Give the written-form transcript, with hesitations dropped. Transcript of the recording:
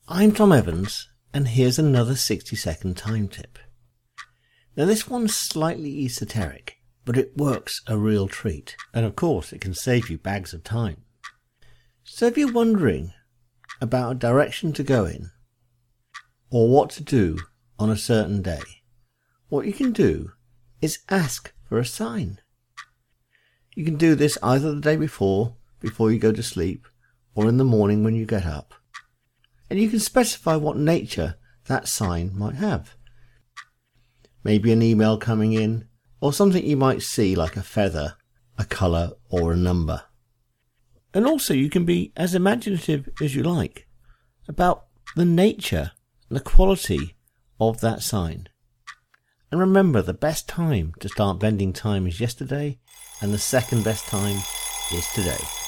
I'm Tom Evans, and here's another 60-second time tip. Now this one's slightly esoteric, but it works a real treat, and of course it can save you bags of time. So if you're wondering about a direction to go in, or what to do on a certain day, what you can do is ask for a sign. You can do this either the day before you go to sleep, or in the morning when you get up. And you can specify what nature that sign might have. Maybe an email coming in, or something you might see like a feather, a colour, or a number. And also you can be as imaginative as you like about the nature and the quality of that sign. And remember, the best time to start bending time is yesterday, and the second best time is today.